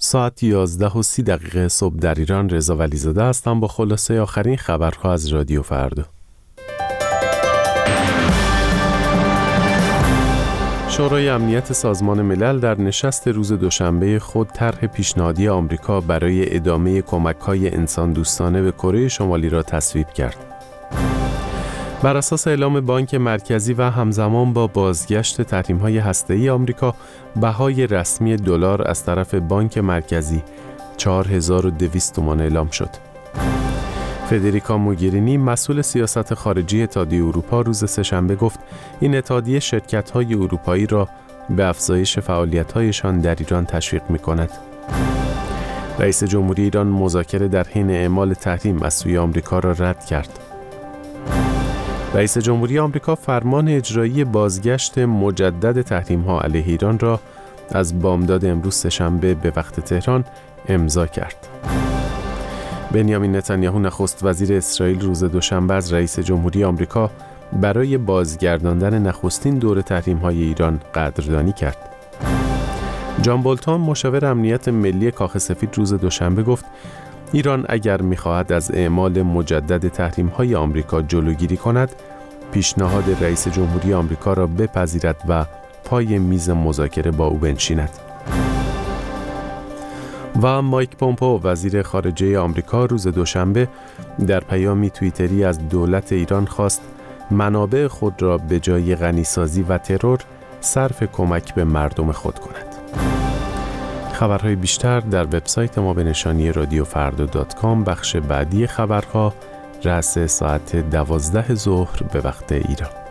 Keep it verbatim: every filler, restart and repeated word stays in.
ساعت یازده و سی دقیقه صبح در ایران. رضا ولیزاده هستم با خلاصه آخرین خبرها از رادیو فردا. شورای امنیت سازمان ملل در نشست روز دوشنبه خود طرح پیشنهادی آمریکا برای ادامه کمک‌های انسان دوستانه به کره شمالی را تصویب کرد. بر اساس اعلام بانک مرکزی و همزمان با بازگشت تحریم‌های هسته‌ای آمریکا، بهای رسمی دلار از طرف بانک مرکزی چهار هزار و دویست تومان اعلام شد. فدریکا موگرینی مسئول سیاست خارجی اتحادیه اروپا روز سه‌شنبه گفت این اتحادیه شرکت‌های اروپایی را به افزایش فعالیت‌هایشان در ایران تشویق می‌کند. رئیس جمهوری ایران مذاکره در حین اعمال تحریم از سوی آمریکا را رد کرد. رئیس جمهوری آمریکا فرمان اجرایی بازگشت مجدد تحریم‌ها علیه ایران را از بامداد امروز سه‌شنبه به وقت تهران امضا کرد. بنیامین نتانیاهو نخست وزیر اسرائیل روز دوشنبه از رئیس جمهوری آمریکا برای بازگرداندن نخستین دور تحریم‌های ایران قدردانی کرد. جان بولتون مشاور امنیت ملی کاخ سفید روز دوشنبه گفت ایران اگر می‌خواهد از اعمال مجدد تحریم‌های آمریکا جلوگیری کند، پیشنهاد رئیس جمهوری آمریکا را بپذیرد و پای میز مذاکره با او بنشیند. و مایک پومپئو وزیر خارجه آمریکا روز دوشنبه در پیامی توییتری از دولت ایران خواست منابع خود را به جای غنیسازی و ترور صرف کمک به مردم خود کند. خبرهای بیشتر در وبسایت ما به نشانی رادیو فردا دات کام بخش بعدی خبرها رأس ساعت دوازده ظهر به وقت ایران.